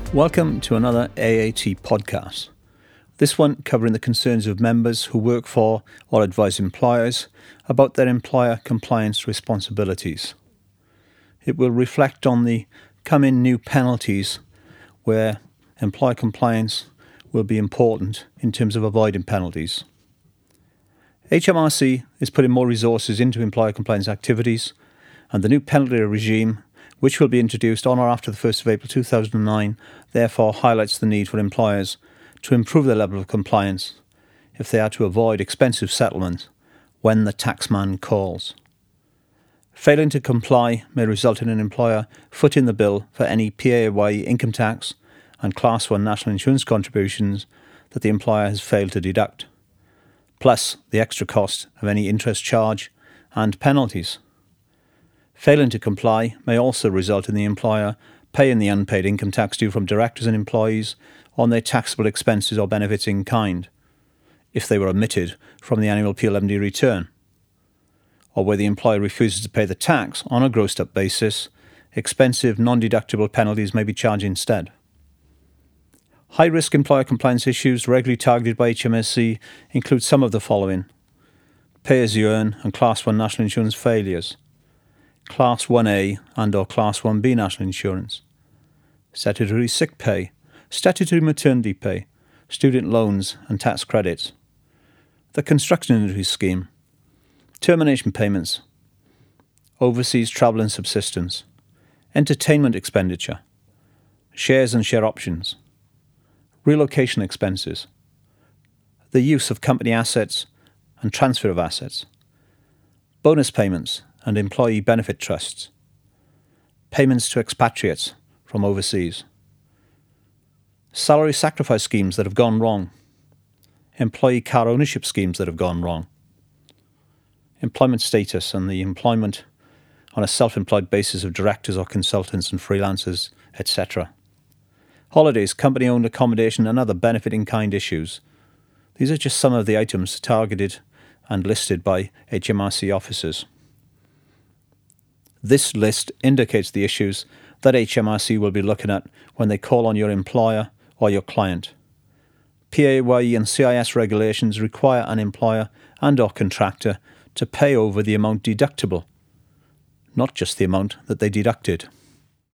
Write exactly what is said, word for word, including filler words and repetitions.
Welcome to another A A T podcast. This one covering the concerns of members who work for or advise employers about their employer compliance responsibilities. It will reflect on the come-in new penalties where employer compliance will be important in terms of avoiding penalties. H M R C is putting more resources into employer compliance activities, and the new penalty regime, which will be introduced on or after the first of April two thousand nine, therefore highlights the need for employers to improve their level of compliance if they are to avoid expensive settlement when the taxman calls. Failing to comply may result in an employer footing the bill for any P A Y E income tax and Class one national insurance contributions that the employer has failed to deduct, plus the extra cost of any interest charge and penalties. Failing to comply may also result in the employer paying the unpaid income tax due from directors and employees on their taxable expenses or benefits in kind, if they were omitted from the annual P eleven D return, or where the employer refuses to pay the tax on a grossed-up basis, expensive non-deductible penalties may be charged instead. High-risk employer compliance issues regularly targeted by H M R C include some of the following: pay-as-you-earn and Class one national insurance failures, Class one A and or Class one B national insurance, statutory sick pay, statutory maternity pay, student loans and tax credits, the construction industry scheme, termination payments, overseas travel and subsistence, entertainment expenditure, shares and share options, relocation expenses, the use of company assets and transfer of assets, bonus payments and employee benefit trusts, payments to expatriates from overseas, salary sacrifice schemes that have gone wrong, employee car ownership schemes that have gone wrong, employment status and the employment on a self-employed basis of directors or consultants and freelancers, et cetera, holidays, company-owned accommodation and other benefit-in-kind issues. These are just some of the items targeted and listed by H M R C officers. This list indicates the issues that H M R C will be looking at when they call on your employer or your client. P A Y E and C I S regulations require an employer and or contractor to pay over the amount deductible, not just the amount that they deducted.